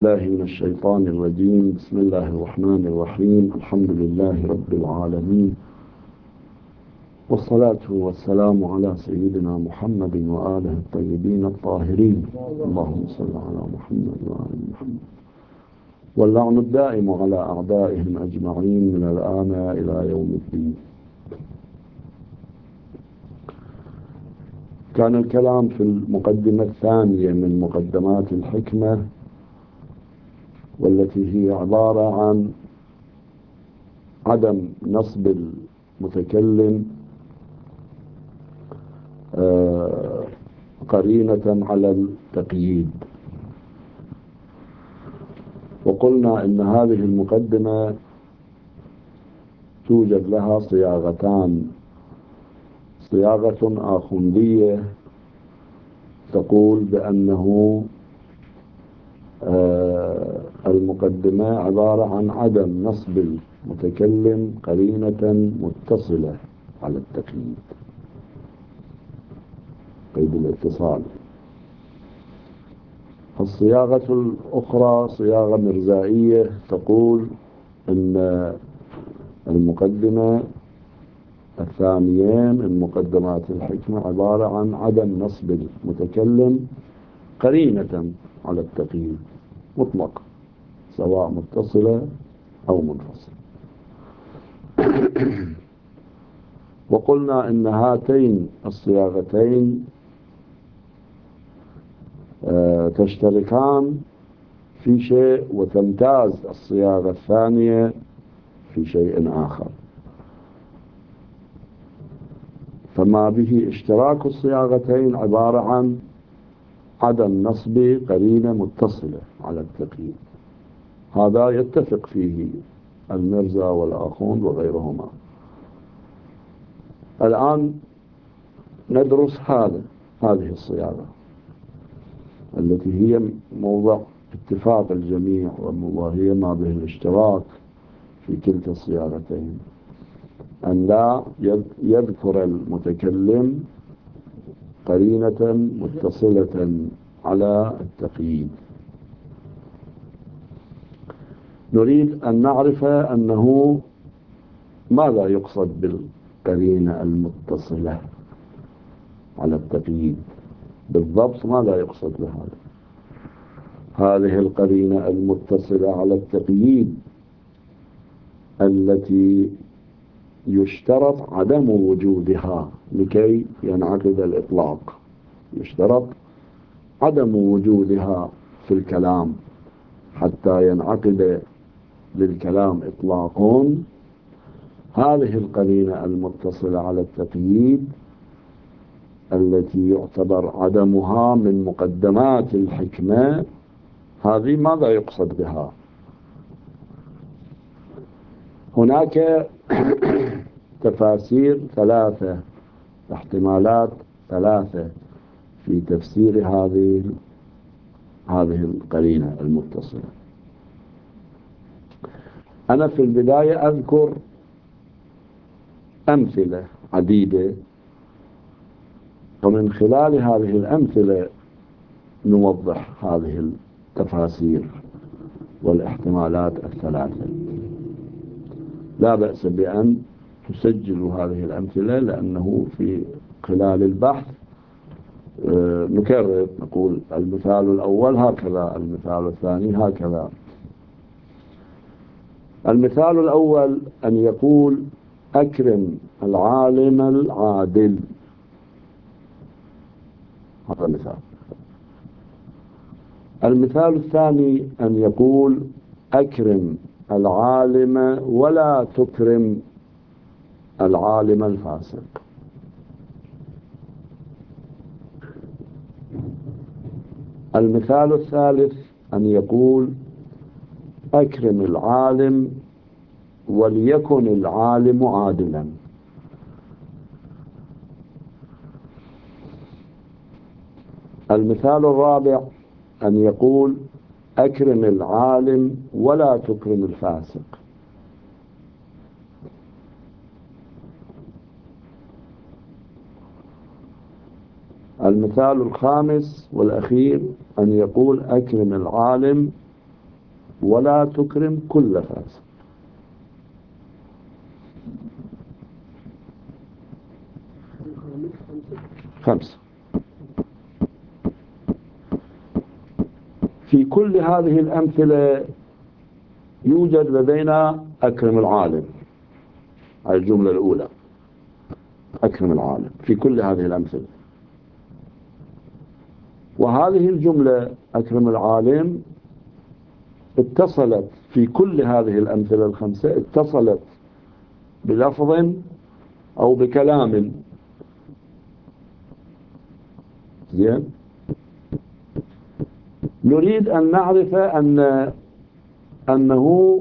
الله من الشيطان الرجيم. بسم الله الرحمن الرحيم. الحمد لله رب العالمين، والصلاة والسلام على سيدنا محمد وآله الطيبين الطاهرين. اللهم صل على محمد وآل محمد، واللعن الدائم على أعدائهم أجمعين من الآن إلى يوم الدين. كان الكلام في المقدمة الثانية من مقدمات الحكمة، والتي هي عبارة عن عدم نصب المتكلم قرينة على التقييد. وقلنا إن هذه المقدمة توجد لها صياغتان: صياغة آخوندية تقول بأنه المقدمة عبارة عن عدم نصب المتكلم قرينة متصلة على التقييد، قيد الاتصال. الصياغة الأخرى صياغة مرزائية تقول أن المقدمة الثانيين من مقدمات الحكمة عبارة عن عدم نصب المتكلم قرينة على التقييد مطلق، سواء متصلة أو منفصلة. وقلنا أن هاتين الصياغتين تشتركان في شيء، وتمتاز الصياغة الثانية في شيء آخر. فما به اشتراك الصياغتين عبارة عن عدم نصب قرينة متصلة على التقييد. هذا يتفق فيه المرزا والآخوند وغيرهما. الآن ندرس هذه الصياغة التي هي موضع اتفاق الجميع، وهي ما به الاشتراك في كلتا الصياغتين، أن لا يذكر المتكلم قرينة متصلة على التقييد. نريد أن نعرف أنه ماذا يقصد بالقرينة المتصلة على التقييد بالضبط. ماذا يقصد بهذا؟ هذه القرينة المتصلة على التقييد التي يشترط عدم وجودها لكي ينعقد الإطلاق، يشترط عدم وجودها في الكلام حتى ينعقد للكلام إطلاق. هذه القرينة المتصلة على التقييد التي يعتبر عدمها من مقدمات الحكمة، هذه ماذا يقصد بها؟ هناك تفاسير ثلاثة، احتمالات ثلاثة في تفسير هذه القرينة المتصلة. أنا في البداية أذكر أمثلة عديدة، ومن خلال هذه الأمثلة نوضح هذه التفاسير والاحتمالات الثلاثة. لا بأس بأن تسجلوا هذه الأمثلة، لأنه في خلال البحث نكرر، نقول المثال الأول هكذا، المثال الثاني هكذا. المثال الأول أن يقول: أكرم العالم العادل. هذا مثال. المثال الثاني أن يقول: أكرم العالم ولا تكرم العالم الفاسق. المثال الثالث أن يقول: أكرم العالم وليكن العالم عادلا. المثال الرابع أن يقول: أكرم العالم ولا تكرم الفاسق. المثال الخامس والأخير أن يقول: أكرم العالم ولا تكرم كل فاسق. 5. في كل هذه الأمثلة يوجد لدينا أكرم العالم. هذه الجملة الأولى، أكرم العالم في كل هذه الأمثلة. وهذه الجملة أكرم العالم اتصلت في كل هذه الأمثلة ال5، اتصلت بلفظ أو بكلام. زين، نريد أن نعرف أنه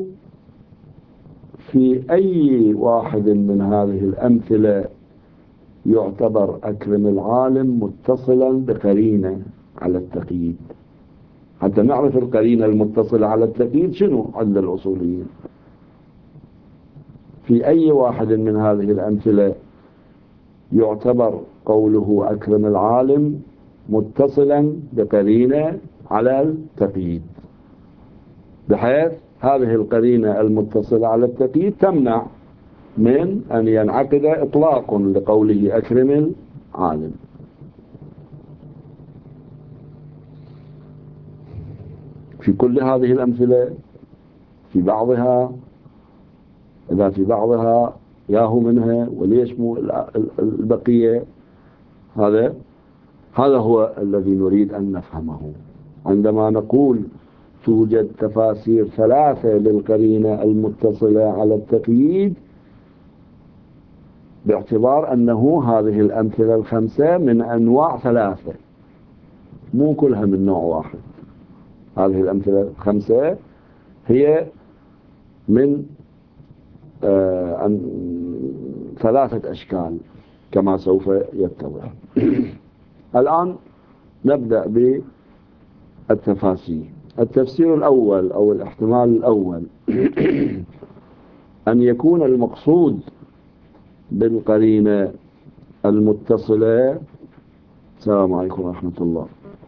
في أي واحد من هذه الأمثلة يعتبر أكرم العالم متصلا بقرينة على التقييد. حتى نعرف القرينة المتصلة على التقييد شنو عند الأصوليين. في أي واحد من هذه الأمثلة يعتبر قوله أكرم العالم متصلا بقرينة على التقييد، بحيث هذه القرينة المتصلة على التقييد تمنع من أن ينعقد إطلاق لقوله أكرم العالم. في كل هذه الأمثلة، في بعضها إذا في بعضها ياهو منها وليش مو البقية. هذا هو الذي نريد أن نفهمه عندما نقول توجد تفاسير 3 للقرينة المتصلة على التقييد، باعتبار أنه هذه الأمثلة ال5 من أنواع 3، مو كلها من نوع واحد. هذه الأمثلة ال5 هي من 3 أشكال كما سوف يتضح. الآن نبدأ بالتفاسير. التفسير الأول أو الاحتمال الأول أن يكون المقصود بالقرينة المتصلة، السلام عليكم ورحمة الله،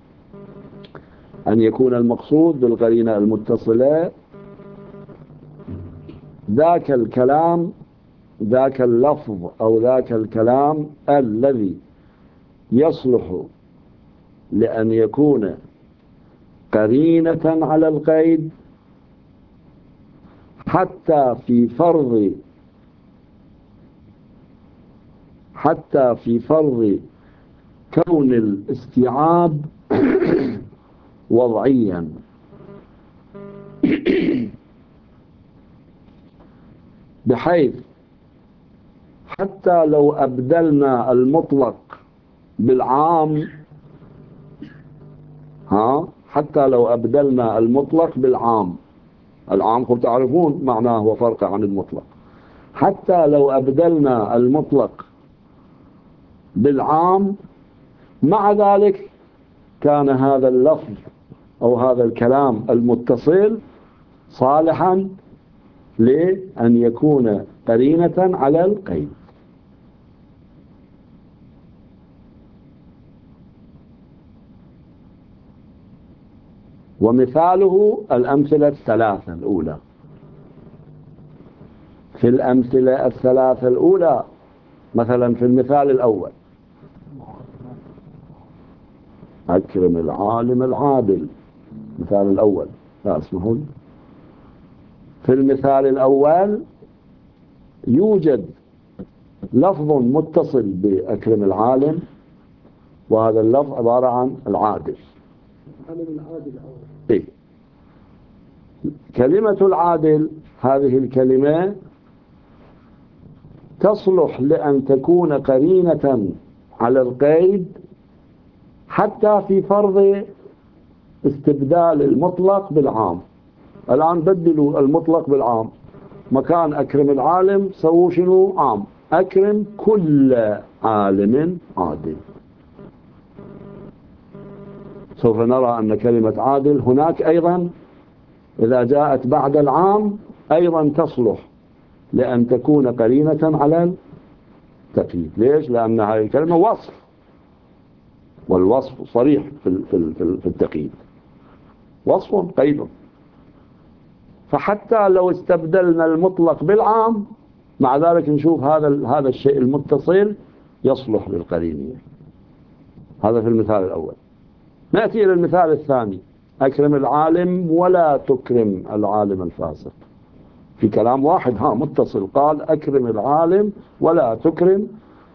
أن يكون المقصود بالقرينة المتصلة ذاك الكلام، ذاك اللفظ أو ذاك الكلام الذي يصلح لأن يكون قرينة على القيد حتى في فرض كون الاستيعاب وضعيا، بحيث حتى لو أبدلنا المطلق بالعام، حتى لو أبدلنا المطلق بالعام، العام كم تعرفون معناه هو فرق عن المطلق، حتى لو أبدلنا المطلق بالعام، مع ذلك كان هذا اللفظ أو هذا الكلام المتصل صالحا لأن يكون قرينة على القيد. ومثاله الأمثلة ال3 الأولى. في الأمثلة ال3 الأولى مثلا في المثال الأول أكرم العالم العادل، مثال الأول، لا اسمحون. في المثال الأول يوجد لفظ متصل بأكرم العالم، وهذا اللفظ عبارة عن العادل. إيه؟ كلمة العادل هذه الكلمة تصلح لأن تكون قرينة على القيد حتى في فرض استبدال المطلق بالعام. الآن بدلوا المطلق بالعام، مكان أكرم العالم سووا شنو؟ عام، أكرم كل عالم عادل. سوف نرى أن كلمة عادل هناك أيضا إذا جاءت بعد العام أيضا تصلح لأن تكون قرينة على التقييد. ليش؟ لأن هذه الكلمة وصف، والوصف صريح في التقييد، وصف قيد. فحتى لو استبدلنا المطلق بالعام مع ذلك نشوف هذا الشيء المتصل يصلح للقرينية. هذا في المثال الأول. نأتي إلى المثال الثاني: أكرم العالم ولا تكرم العالم الفاسق. في كلام واحد متصل، قال أكرم العالم ولا تكرم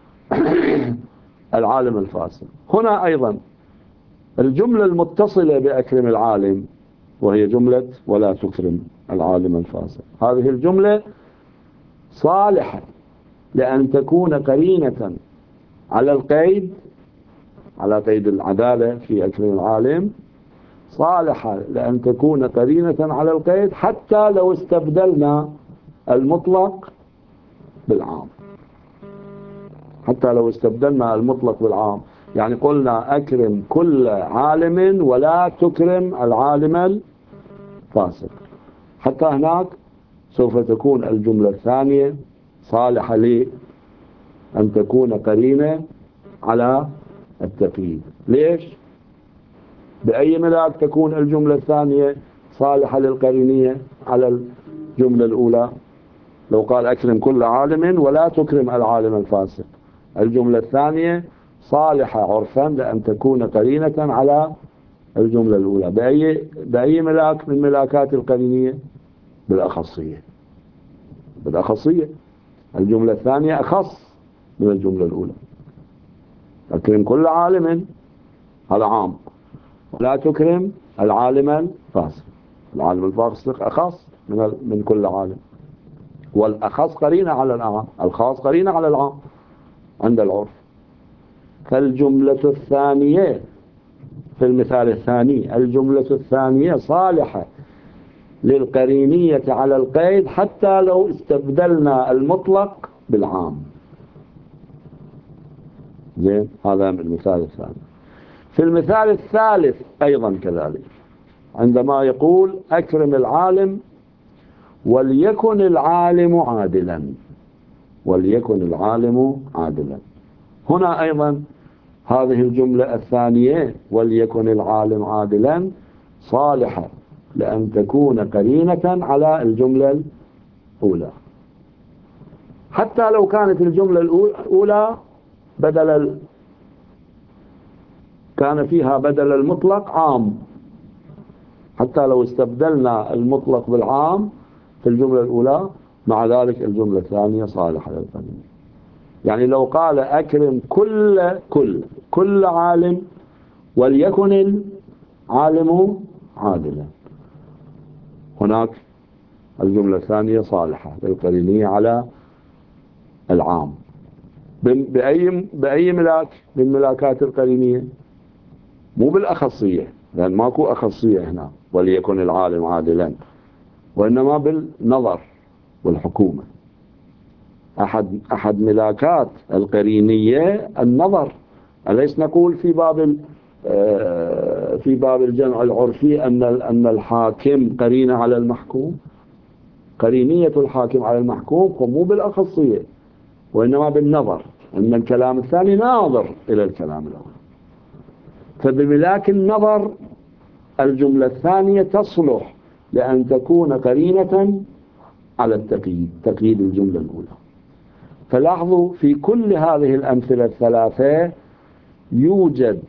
العالم الفاسق. هنا أيضا الجملة المتصلة بأكرم العالم وهي جملة ولا تكرم العالم الفاسق، هذه الجملة صالحة لأن تكون قرينة على القيد، على قيد العدالة في أكرم العالم، صالحة لأن تكون قرينة على القيد حتى لو استبدلنا المطلق بالعام. حتى لو استبدلنا المطلق بالعام، يعني قلنا أكرم كل عالم ولا تكرم العالم الفاسق، حتى هناك سوف تكون الجملة الثانية صالحة لأن تكون قرينة على التقييد. ليش؟ بأي ملاك تكون الجملة الثانية صالحة للقرينية على الجملة الأولى؟ لو قال أكرم كل عالم ولا تكرم العالم الفاسق، الجملة الثانية صالحة عرفا لأن تكون قرينة على الجملة الأولى. بأي ملاك من ملاكات القرينية؟ بالأخصية. بالأخصية، الجملة الثانية أخص من الجملة الأولى. أكرم كل عالم هذا عام، ولا تكرم العالم الفاسق، العالم الفاسق أخص من كل عالم، والأخص قرينة على العام، الخاص قرينة على العام عند العرف. فالجملة الثانية في المثال الثاني، الجملة الثانية صالحة للقرينية على القيد حتى لو استبدلنا المطلق بالعام. زين، هذا من المثال الثاني. في المثال الثالث أيضا كذلك، عندما يقول أكرم العالم وليكن العالم عادلا، وليكن العالم عادلا، هنا أيضا هذه الجملة الثانية وليكن العالم عادلا صالحة لأن تكون قرينة على الجملة الأولى، حتى لو كانت الجملة الأولى كان فيها بدل المطلق عام، حتى لو استبدلنا المطلق بالعام في الجملة الأولى مع ذلك الجملة الثانية صالحة للقرينة. يعني لو قال أكرم كل عالم وليكن العالم عادلا، هناك الجملة الثانية صالحة للقرينية على العام. بأي ملاك من ملاكات القرينية؟ مو بالأخصية، لأن ماكو أخصية هنا وليكن العالم عادلا، وإنما بالنظر والحكومة. أحد ملاكات القرينية النظر. أليس نقول في باب الجمع العرفي أن الحاكم قرينة على المحكوم؟ قرينية الحاكم على المحكوم مو بالأخصية وإنما بالنظر، أن الكلام الثاني ناظر إلى الكلام الأول. فبملاك النظر الجملة الثانية تصلح لأن تكون قرينة على تقييد الجملة الأولى. فلاحظوا في كل هذه الأمثلة الثلاثة يوجد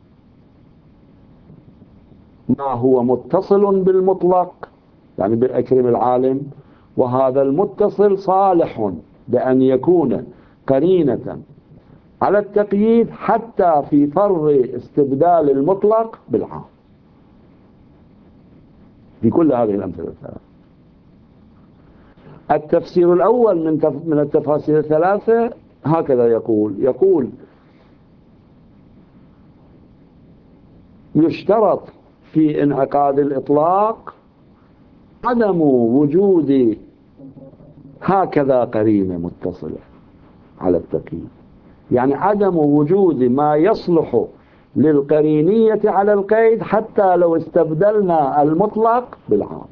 ما هو متصل بالمطلق، يعني بأكرم العالم، وهذا المتصل صالح بأن يكون قرينة على التقييد حتى في فرض استبدال المطلق بالعام. في كل هذه الأمثلة الثلاثة. التفسير الأول من التفاسير الثلاثة هكذا يقول يشترط في انعقاد الإطلاق عدم وجود هكذا قرينة متصلة على التقييد، يعني عدم وجود ما يصلح للقرينية على القيد حتى لو استبدلنا المطلق بالعام.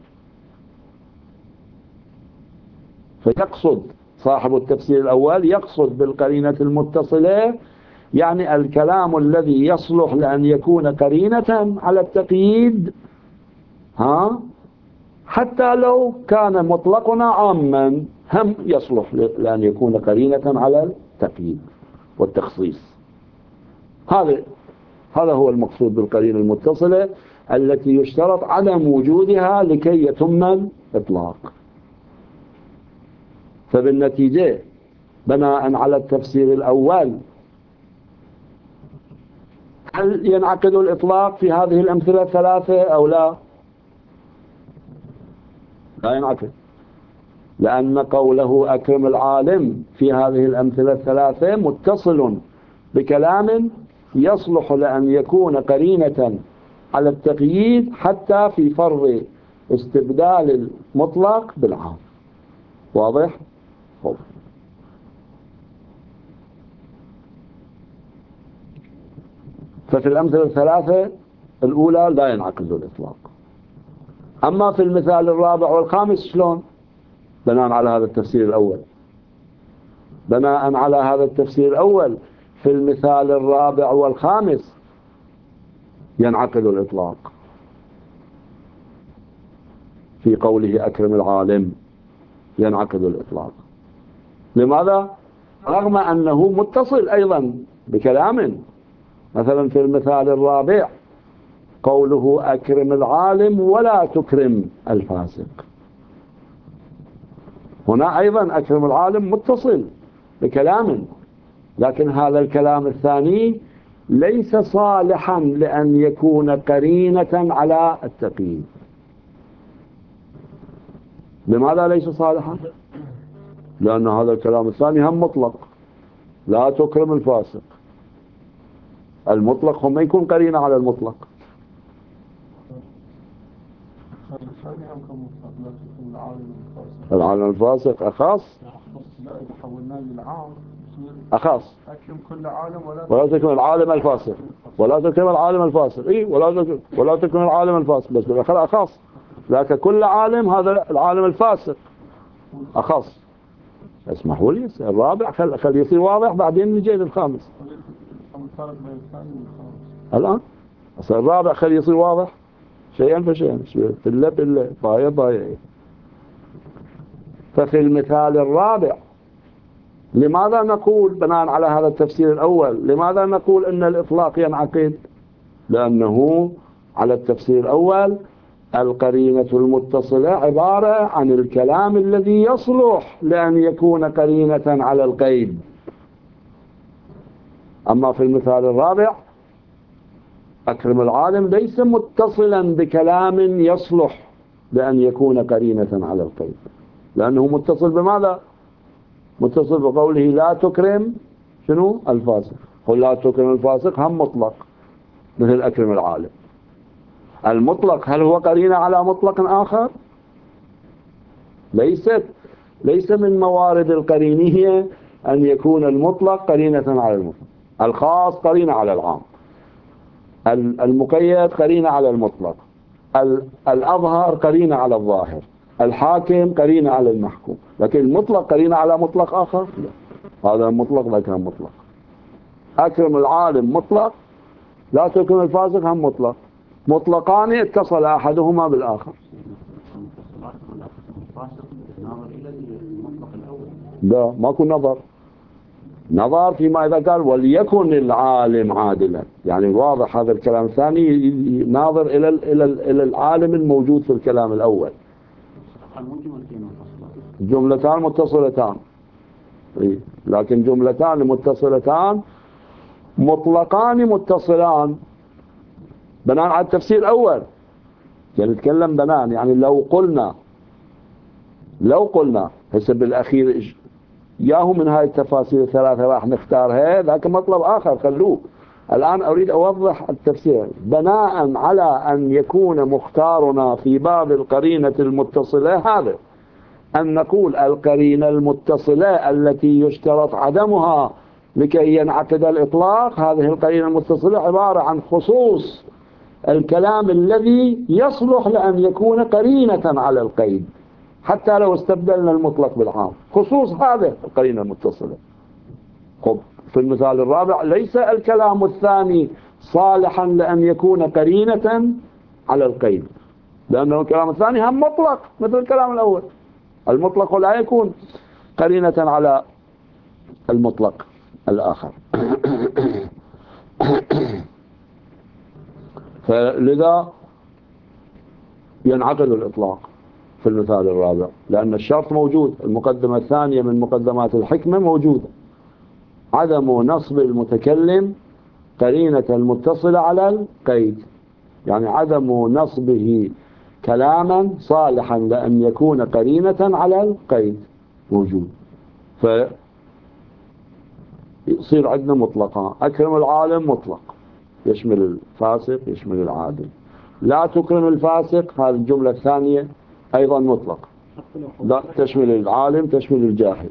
فيقصد صاحب التفسير الأول يقصد بالقرينة المتصلة يعني الكلام الذي يصلح لأن يكون قرينة على التقييد حتى لو كان مطلقنا عاما هم يصلح لأن يكون قرينة على التقييد والتخصيص. هذا هو المقصود بالقرينة المتصلة التي يشترط عدم وجودها لكي يتم الإطلاق. فبالنتيجة بناء على التفسير الأول هل ينعقد الإطلاق في هذه الأمثلة الثلاثة أو لا؟ لا ينعقد، لأن قوله أكرم العالم في هذه الأمثلة الثلاثة متصل بكلام يصلح لأن يكون قرينة على التقييد حتى في فرض استبدال المطلق بالعام. واضح؟ طب. ففي الأمثلة الثلاثة الأولى لا ينعقد الإطلاق. أما في المثال الرابع والخامس شلون؟ بناء على هذا التفسير الأول. بناء على هذا التفسير الأول في المثال الرابع والخامس ينعقد الإطلاق في قوله أكرم العالم، ينعقد الإطلاق. لماذا؟ رغم أنه متصل أيضا بكلام. مثلا في المثال الرابع قوله أكرم العالم ولا تكرم الفاسق، هنا أيضا أكرم العالم متصل بكلام، لكن هذا الكلام الثاني ليس صالحا لأن يكون قرينة على التقييد. لماذا ليس صالحا؟ لأن هذا الكلام الثاني هم مطلق، لا تكرم الفاسق. المطلق هم يكون قرينة على المطلق. العالم الفاسق أخص، أخص كل عالم ولا تكرم العالم الفاسق، ولا تكرم العالم الفاسق، إيه ولا تكرم العالم الفاسق، بس بالآخر أخص. لكن كل عالم هذا العالم الفاسق أخص. اسمحوا لي الرابع خل يصير واضح بعدين نجي للخامس. الآن الرابع خل يصير واضح شيئا فشيئا، بالله ضايع. ففي المثال الرابع لماذا نقول بناء على هذا التفسير الأول لماذا نقول أن الإطلاق ينعقد؟ لأنه على التفسير الأول القرينة المتصلة عبارة عن الكلام الذي يصلح لأن يكون قرينة على القيد. أما في المثال الرابع أكرم العالم ليس متصلا بكلام يصلح لأن يكون قرينة على القيد، لأنه متصل بماذا؟ متصل بقوله لا تكرم شنو؟ الفاسق. قل لا تكرم الفاسق هم مطلق مثل أكرم العالم. المطلق هل هو قرينة على مطلق آخر؟ ليس من موارد القرينية أن يكون المطلق قرينة على المطلق. الخاص قرينة على العام، المقيد قرينة على المطلق، الأظهر قرينة على الظاهر، الحاكم قرينة على المحكوم. لكن المطلق قرينة على مطلق آخر لا. هذا مطلق ذاك مطلق. أكرم العالم مطلق، لا تكرم الفاسق هم مطلق، مطلقان اتصل أحدهما بالآخر. لا ماكو نظر فيما إذا قال وليكن العالم عادلا، يعني واضح هذا الكلام الثاني ناظر إلى العالم الموجود في الكلام الأول. جملتان متصلتان، لكن جملتان متصلتان مطلقان متصلان بناء على التفسير الأول. يعني نتكلم بناء، يعني لو قلنا هسه بالأخير ياهو من هاي التفاسير الثلاثة راح نختارها، ذاك مطلب آخر خلوه. الآن أريد أوضح التفسير بناء على أن يكون مختارنا في باب القرينة المتصلة هذا، أن نقول القرينة المتصلة التي يشترط عدمها لكي ينعقد الإطلاق، هذه القرينة المتصلة عبارة عن خصوص الكلام الذي يصلح لأن يكون قرينة على القيد حتى لو استبدلنا المطلق بالعام. خصوص هذا القرينة المتصلة. في المثال الرابع ليس الكلام الثاني صالحا لأن يكون قرينة على القيد، لأنه الكلام الثاني هم مطلق مثل الكلام الأول. المطلق لا يكون قرينة على المطلق الآخر. فلذا ينعقد الإطلاق في المثال الرابع، لأن الشرط موجود، المقدمة الثانية من مقدمات الحكمة موجودة، عدم نصب المتكلم قرينة المتصلة على القيد، يعني عدم نصبه كلاما صالحا لأن يكون قرينة على القيد موجود. فيصير عندنا مطلقان، أكرم العالم مطلق يشمل الفاسق يشمل العادل، لا تكرم الفاسق هذه الجملة الثانية أيضا مطلق، لا تشمل العالم تشمل الجاهل.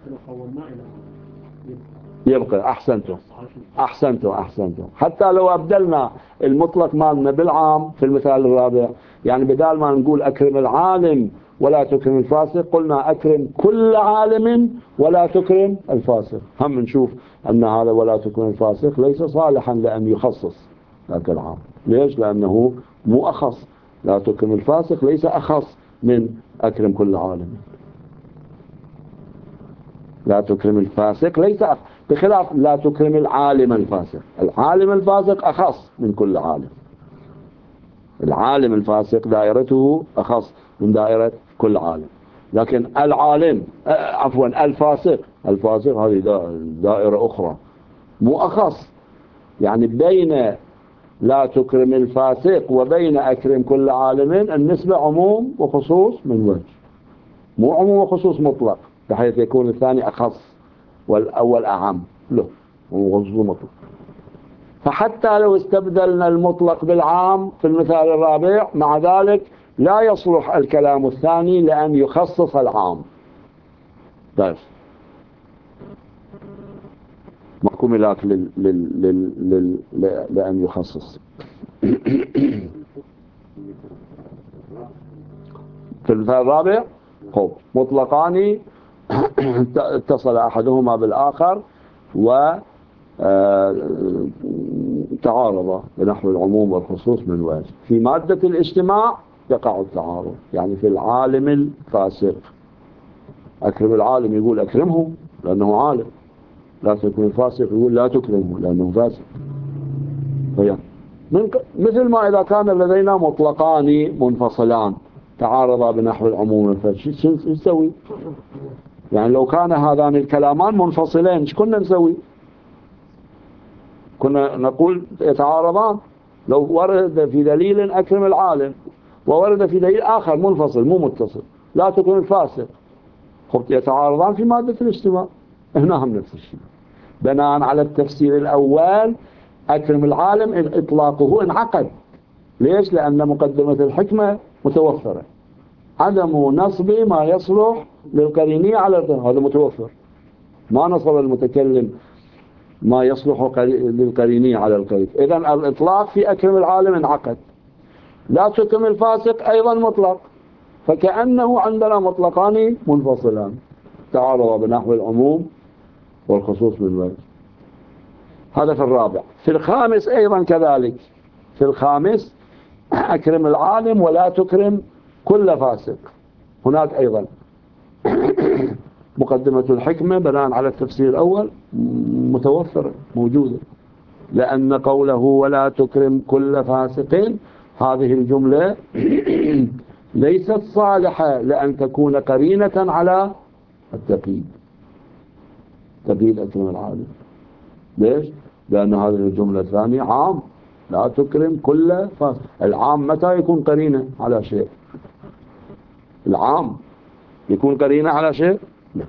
يبقى أحسنتم. حتى لو أبدلنا المطلق مالنا بالعام في المثال الرابع، يعني بدال ما نقول أكرم العالم ولا تكرم الفاسق قلنا أكرم كل عالم ولا تكرم الفاسق. هم نشوف أن هذا ولا تكرم الفاسق ليس صالحا لأن يخصص ذاك العام. ليش؟ لأنه مو أخص، لا تكرم الفاسق ليس أخص من أكرم كل عالم. لا تكرم الفاسق ليس بخلاف لا تكرم العالم الفاسق، العالم الفاسق أخص من كل عالم، العالم الفاسق دائرته أخص من دائرة كل عالم، لكن العالم الفاسق هذه دائرة أخرى مو أخص. يعني بين لا تكرم الفاسق وبين أكرم كل عالم النسبة عموم وخصوص من وجه، مو عموم وخصوص مطلق بحيث يكون الثاني أخص والأول أعم له وخصوص مطلق. فحتى لو استبدلنا المطلق بالعام في المثال الرابع مع ذلك لا يصلح الكلام الثاني لأن يخصص العام. طيب ماكو ملاك لأن يخصص. في المثال الرابع مطلقان اتصل أحدهما بالآخر وتعارض بنحو العموم والخصوص من وجه. في مادة الاجتماع يقع التعارض، يعني في العالم الفاسق أكرم العالم يقول أكرمه لأنه عالم، لا تكرم الفاسق يقول لا تكرمه لأنه فاسق. مثل ما إذا كان لدينا مطلقان منفصلان تعارضا بنحو العموم والخصوص شو نسوي؟ يعني لو كان هذان الكلامان منفصلين ايش كنا نسوي؟ كنا نقول يتعارضان. لو ورد في دليل أكرم العالم وورد في دليل آخر منفصل مو متصل لا تكرم الفاسق، يتعارضان في مادة الاجتماع. هنا هم نفس الشيء بناء على التفسير الأول أكرم العالم إطلاقه انعقد. ليش؟ لأن مقدمة الحكمة متوفرة، عدم نصب ما يصلح للقرينية على هذا متوفر، ما نصب المتكلم ما يصلح للقرينية على القيد. إذن الإطلاق في أكرم العالم انعقد. لا تكرم الفاسق أيضا مطلق، فكأنه عندنا مطلقان منفصلان تعارضا بنحو العموم والخصوص من وجه. هذا في الرابع. في الخامس أيضا كذلك، في الخامس أكرم العالم ولا تكرم كل فاسق، هناك أيضا مقدمة الحكمة بناء على التفسير الأول متوفرة موجودة، لأن قوله ولا تكرم كل فاسق هذه الجملة ليست صالحة لأن تكون قرينة على التقييد، تقييد أكرم العالم. ليش؟ لأن هذه الجملة الثانية عام، لا تكرم كل فاسق. العام متى يكون قرينة على شيء؟ العام يكون قرينة على شيء؟ لا.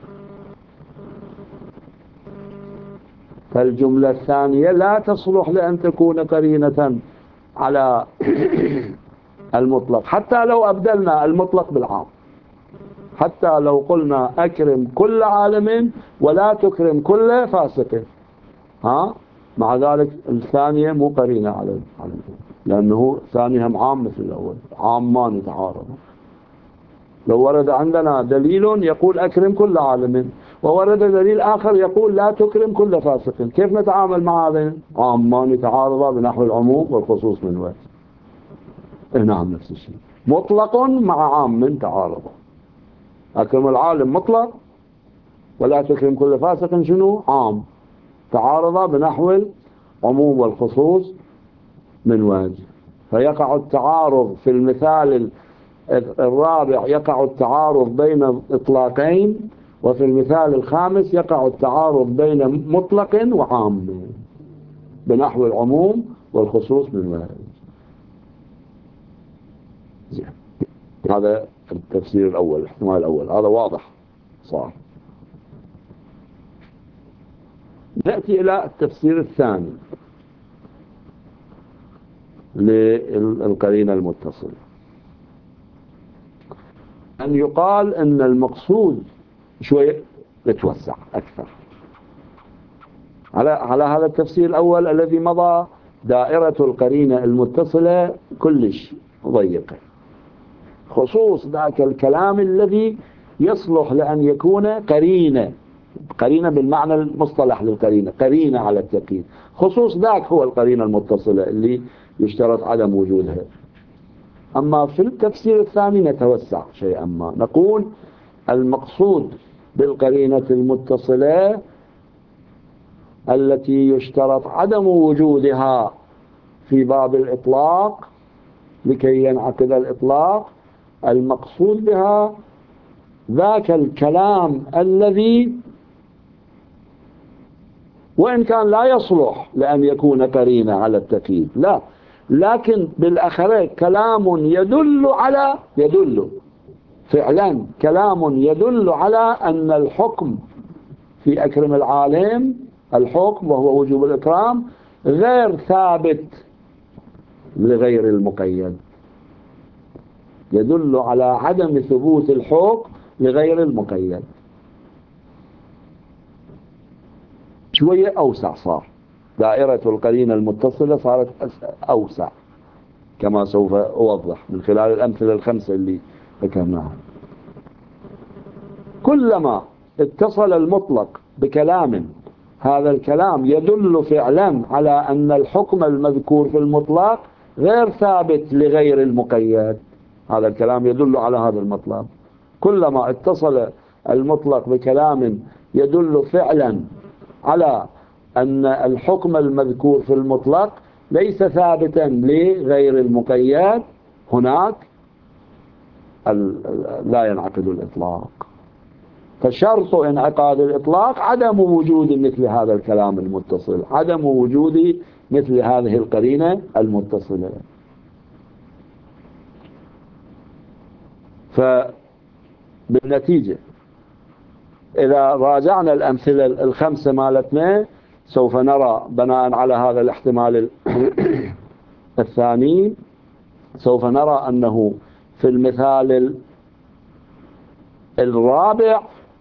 فالجملة الثانية لا تصلح لأن تكون قرينة على المطلق، حتى لو أبدلنا المطلق بالعام، حتى لو قلنا أكرم كل عالم ولا تكرم كل فاسق، مع ذلك الثانية مو قرينة على لأنه ثانيها عام مثل الأول، عام ما نتعارض. لو ورد عندنا دليل يقول أكرم كل عالم وورد دليل آخر يقول لا تكرم كل فاسق، كيف نتعامل مع هذين؟ عام ما نتعارض بنحو العموم والخصوص من وجه. نعم نفس الشيء. مطلق مع عام تعارض. أكرم العالم مطلق، ولا تكرم كل فاسق شنو عام، تعارض بنحو العموم والخصوص من وجه. فيقع التعارض في المثال الرابع، يقع التعارض بين إطلاقين، وفي المثال الخامس يقع التعارض بين مطلق وعام بنحو العموم والخصوص من وجه. زين، هذا التفسير الأول، الاحتمال الأول، هذا واضح صار. نأتي إلى التفسير الثاني للقرينة المتصلة، أن يقال أن المقصود شوية يتوسع أكثر على هذا التفسير الأول الذي مضى. دائرة القرينة المتصلة كلش ضيقة، خصوص ذاك الكلام الذي يصلح لأن يكون قرينة، قرينة بالمعنى المصطلح للقرينة، قرينة على التأكيد، خصوص ذاك هو القرينة المتصلة اللي يشترط عدم وجودها. أما في التفسير الثاني نتوسع شيئا ما، نقول المقصود بالقرينة المتصلة التي يشترط عدم وجودها في باب الإطلاق لكي ينعقد الإطلاق، المقصود بها ذاك الكلام الذي وإن كان لا يصلح لأن يكون قرينة على التأكيد، لا، لكن بالأخير كلام يدل فعلا، كلام يدل على أن الحكم في أكرم العالم، الحكم وهو وجوب الإكرام، غير ثابت لغير المقيد، يدل على عدم ثبوت الحكم لغير المقيد. شوية أوسع صار، دائرة القرينة المتصلة صارت أوسع كما سوف أوضح من خلال الأمثلة الخمسة اللي ذكرناها. كلما اتصل المطلق بكلام، هذا الكلام يدل فعلا على أن الحكم المذكور في المطلق غير ثابت لغير المقيد، هذا الكلام يدل على هذا المطلب. كلما اتصل المطلق بكلام يدل فعلا على أن الحكم المذكور في المطلق ليس ثابتا لغير المقيد، هناك لا ينعقد الإطلاق. فشرط انعقاد الإطلاق عدم وجود مثل هذا الكلام المتصل، عدم وجود مثل هذه القرينة المتصلة. فبالنتيجة إذا راجعنا الأمثلة الخمسة مالتنا سوف نرى بناء على هذا الاحتمال الثاني، سوف نرى أنه في المثال الرابع،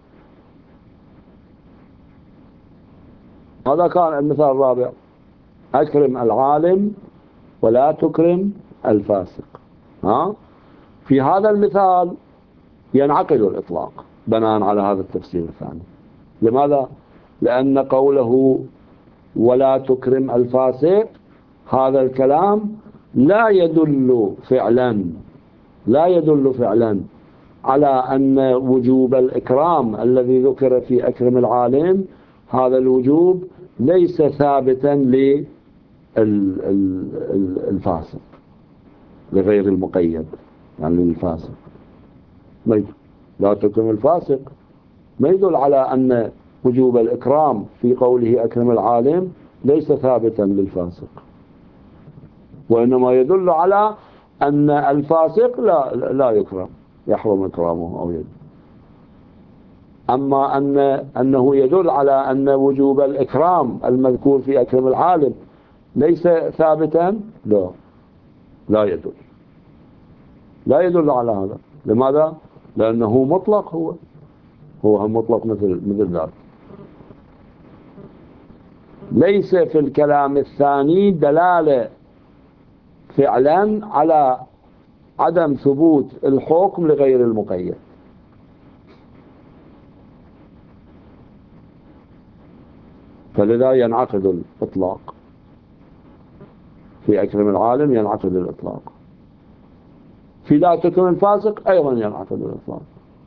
هذا كان المثال الرابع، أكرم العالم ولا تكرم الفاسق. في هذا المثال ينعقد الإطلاق بناء على هذا التفسير الثاني. لماذا؟ لأن قوله ولا تكرم الفاسق، هذا الكلام لا يدل فعلا على أن وجوب الإكرام الذي ذكر في أكرم العالم، هذا الوجوب ليس ثابتا للفاسق لغير المقيد، يعني للفاسق. لا تكرم الفاسق ما يدل على أن وجوب الإكرام في قوله أكرم العالم ليس ثابتا للفاسق، وإنما يدل على أن الفاسق لا يكرم، يحرم إكرامه أو يدل. أما أنه يدل على أن وجوب الإكرام المذكور في أكرم العالم ليس ثابتا، لا يدل على هذا. لماذا؟ لأنه مطلق، هو مطلق مثل ذلك. ليس في الكلام الثاني دلالة فعلا على عدم ثبوت الحكم لغير المقيد. فلذا ينعقد الإطلاق في أكرم العالم، ينعقد الإطلاق. في لا تكرم الفاسق أيضا ينعقد الإطلاق.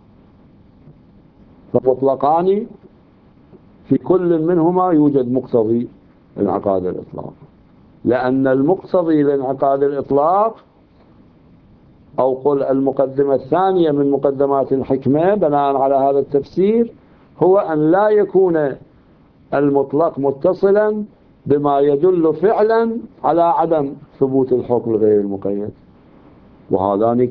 فمطلقان في كل منهما يوجد مقتضي انعقاد الإطلاق، لأن المقتضي لانعقاد الإطلاق، أو قل المقدمة الثانية من مقدمات الحكمة بناء على هذا التفسير، هو أن لا يكون المطلق متصلا بما يدل فعلا على عدم ثبوت الحكم غير المقيد. وهذان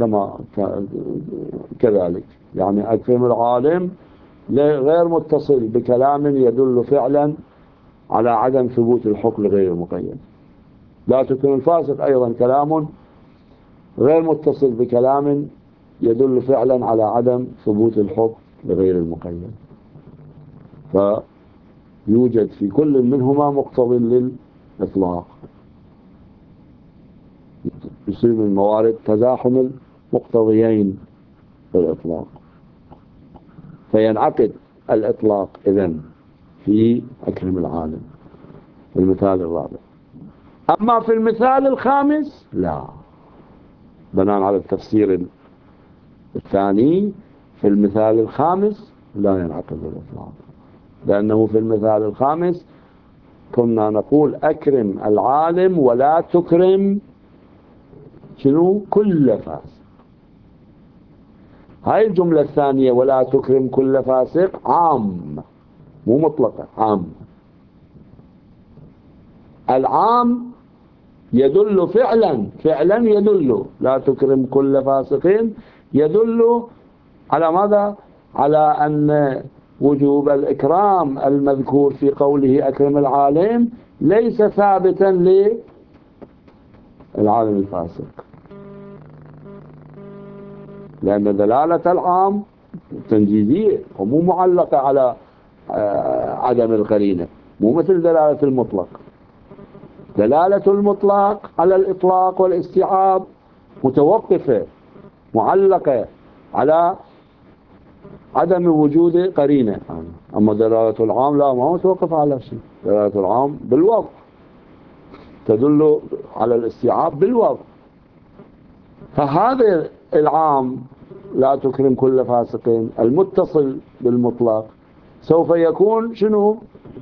كذلك، يعني أكرم العالم غير متصل بكلام يدل فعلا على عدم ثبوت الحكم غير المقيد. لا تكرم الفاسق أيضا كلام غير متصل بكلام يدل فعلا على عدم ثبوت الحكم غير المقيد. فيوجد في كل منهما مقتضى للإطلاق، يصير من الموارد تزاحم المقتضيين للإطلاق، فينعقد الإطلاق إذن في أكرم العالم في المثال الرابع. أما في المثال الخامس لا، بناء على التفسير الثاني في المثال الخامس لا ينعقد الإطلاق، لأنه في المثال الخامس كنا نقول أكرم العالم ولا تكرم شنو؟ كل فاسق. هاي الجملة الثانية ولا تكرم كل فاسق عام، مو مطلقة، عام. العام يدل فعلا يدل، لا تكرم كل فاسق يدل على ماذا؟ على أن وجوب الإكرام المذكور في قوله أكرم العالم ليس ثابتا للعالم الفاسق، لأن دلالة العام تنجيزية ومو معلقة على عدم القرينة، مو مثل دلالة المطلق. دلالة المطلق على الإطلاق والاستيعاب متوقفة معلقة على عدم وجود قرينة، أما دلالة العام لا، ما متوقفة على شيء. دلالة العام بالوضع تدل على الاستيعاب بالوضع. فهذا العام لا تكرم كل فاسق المتصل بالمطلق سوف يكون شنو؟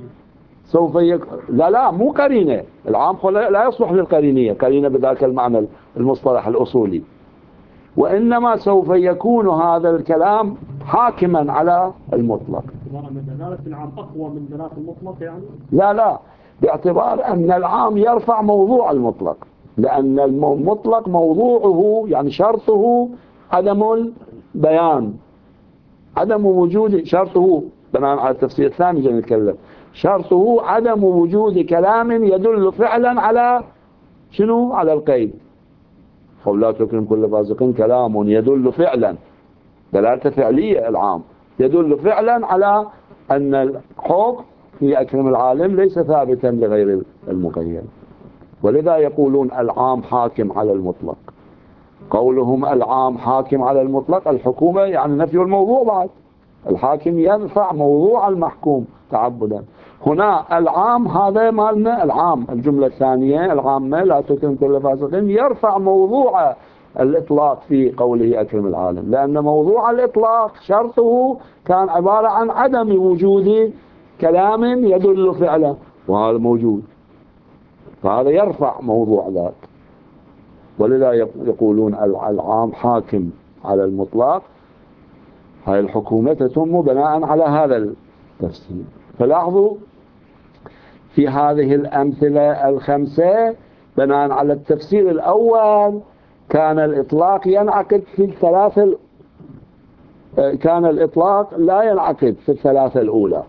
لا مو قرينة. العام لا يصلح للقرينية، قرينة بذاك المعنى المصطلح الأصولي، وإنما سوف يكون هذا الكلام حاكما على المطلق. دلالة العام أقوى من دلالة المطلق يعني؟ لا، باعتبار أن العام يرفع موضوع المطلق، لأن المطلق موضوعه يعني شرطه عدم البيان، عدم وجود، شرطه بناء على التفسير الثاني جاي نتكلم، شرطه عدم وجود كلام يدل فعلا على شنو؟ على القيد. لا تكرم كل فاسق كلام يدل فعلا، دلالة فعلية العام، يدل فعلا على أن الحكم في أكرم العالم ليس ثابتا لغير المقيد. ولذا يقولون العام حاكم على المطلق. قولهم العام حاكم على المطلق، الحكومة يعني نفي الموضوع، بعد الحاكم يرفع موضوع المحكوم تعبدا. هنا العام هذا مالنا، العام الجملة الثانية العامة لا تكرم كل فاسق يرفع موضوع الإطلاق في قوله أكرم العالم، لأن موضوع الإطلاق شرطه كان عبارة عن عدم وجود كلام يدل فعلا، وهذا موجود، فهذا يرفع موضوع ذاك. ولذا يقولون العام حاكم على المطلق. هاي الحكومة تتم بناء على هذا التفسير. فلاحظوا في هذه الأمثلة الخمسة بناء على التفسير الأول كان الإطلاق ينعقد في الثلاثة، كان الإطلاق لا ينعقد في الثلاثة الأولى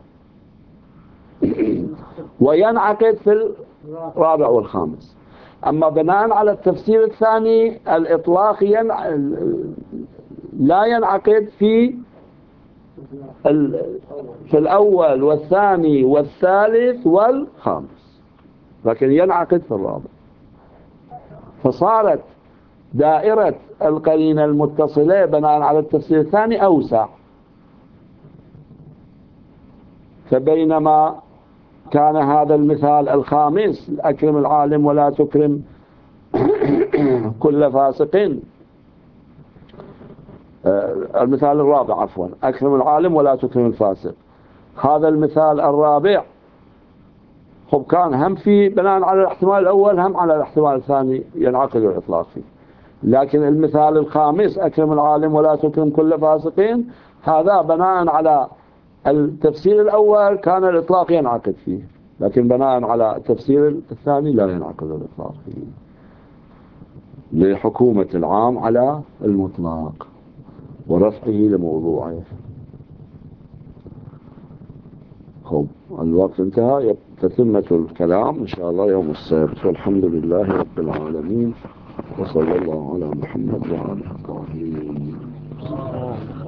وينعقد في الرابع والخامس. أما بناء على التفسير الثاني الإطلاق لا ينعقد في الأول والثاني والثالث والخامس، لكن ينعقد في الرابع. فصارت دائرة القرينة المتصلة بناء على التفسير الثاني أوسع. فبينما كان هذا المثال الخامس أكرم العالم ولا تكرم كل فاسق المثال الرابع عفوا، أكرم العالم ولا تكرم الفاسق. هذا المثال الرابع خب كان هم في بناء على الاحتمال الأول هم على الاحتمال الثاني ينعقد الإطلاق فيه. لكن المثال الخامس أكرم العالم ولا تكرم كل فاسقين، هذا بناء على التفسير الأول كان الإطلاق ينعقد فيه، لكن بناء على التفسير الثاني لا ينعقد الإطلاق فيه لحكومة العام على المطلق ورفعه لموضوعه. خب الوقت انتهى، تتمة الكلام إن شاء الله يوم السبت، والحمد لله رب العالمين، وصلى الله على محمد وعلى آله الطاهرين.